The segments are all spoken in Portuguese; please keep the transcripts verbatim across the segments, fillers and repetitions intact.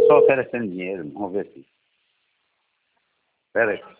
só oferecendo dinheiro. Vamos ver se... Espera aí.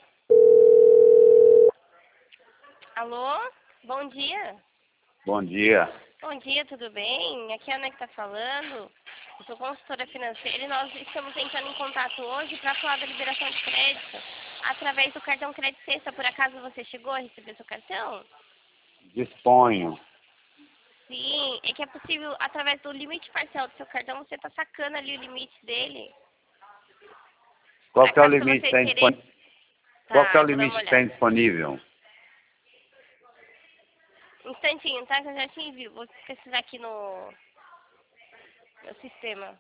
Alô? Bom dia. Bom dia. Bom dia, tudo bem? Aqui é a Ana que está falando. Eu sou consultora financeira e nós estamos entrando em contato hoje para falar da liberação de crédito através do cartão Crédito Sexta. Por acaso você chegou a receber seu cartão? Disponho. Sim, é que é possível, através do limite parcial do seu cartão, você está sacando ali o limite dele. Qual Por que é o acaso, se limite que você tem querer... disponível? Qual que é Tá, o eu vou dar limite uma que tem olhada. disponível? Um instantinho, tá? Que eu já te envio. Vou pesquisar aqui no, no sistema.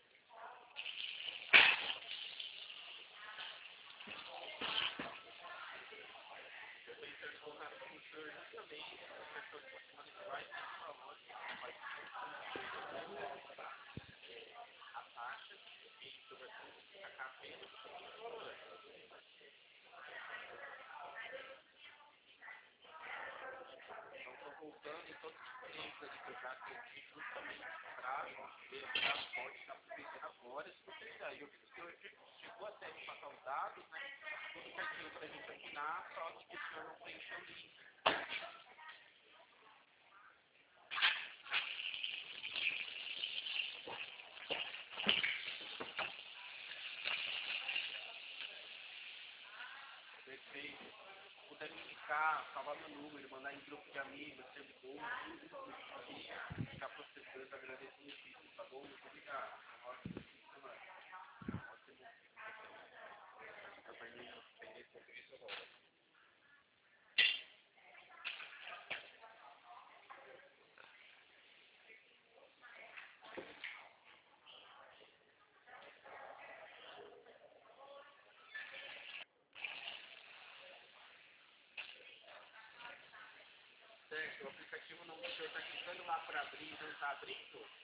Puder me indicar, salvar meu número, mandar em grupo de amigos, servidor, e ficar processando, agradeço muitíssimo, tá bom? Muito obrigado. Certo, o aplicativo não, o senhor está clicando lá para abrir e não está abrindo?